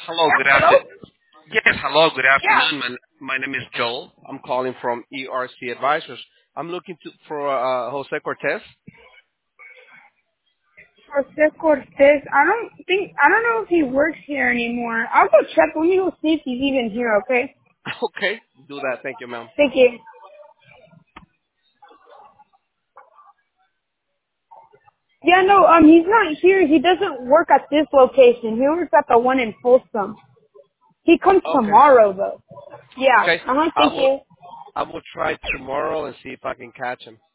Hello, good Hello? afternoon. Yes, hello, good Yeah. afternoon. My name is Joel. I'm calling from ERC Advisors. I'm looking for Jose Cortez. Jose Cortez. I don't know if he works here anymore. I'll go check. Let me go see if he's even here, okay? Okay, do that. Thank you, ma'am. Thank you. Yeah, no, he's not here. He doesn't work at this location. He works at the one in Folsom. He comes Okay. tomorrow, though. Yeah. Okay. Uh-huh, I thank will you. I will try tomorrow and see if I can catch him.